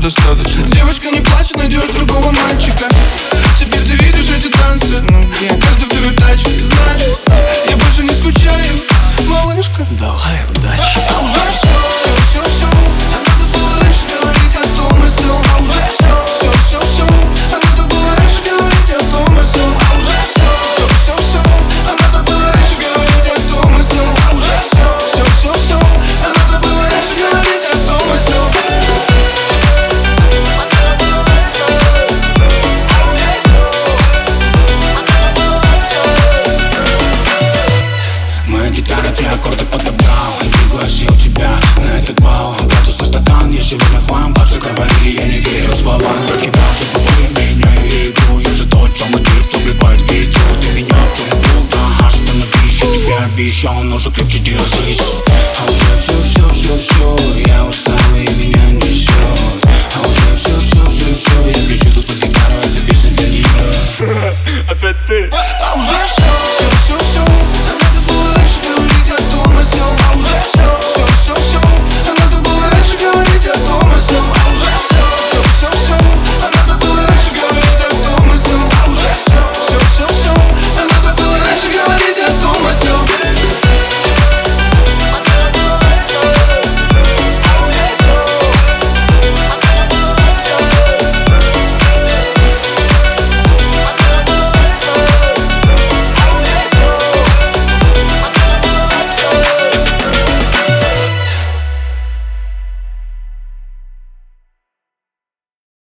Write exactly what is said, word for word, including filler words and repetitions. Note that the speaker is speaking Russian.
достаточно. Девочка, не плачь, найдешь другого мальчика. Теперь ты видишь эти танцы, ну, где? у каждой второй тачки. Значит, я больше не скучаю, малышка. Давай, удачи. А уже все, все, все, все. А надо было раньше говорить о том и сём. А уже все, все, все, все. А надо было раньше говорить о том и сём. А уже все, все, все, все. А надо было раньше говорить о том и сём. А уже все, все, все, все. А надо было раньше говорить о том и сём. Моя гитара три аккорда подобрал и пригласил тебя на этот бал. Градусный стакан, я сегодня флам. Так же говорили, я не верю словам. Я тебя уже тобой меняю игру. Я же тот, чем мотив, кто вливает гиту. Ты меня в чем круто, остановись. Я тебе обещал, но же крепче держись. А уже все, все, все, все. Я устал и меня несет. А уже все, все, все, все. Я кричу тут под гитару, это песня для нее. Опять ты. А уже все.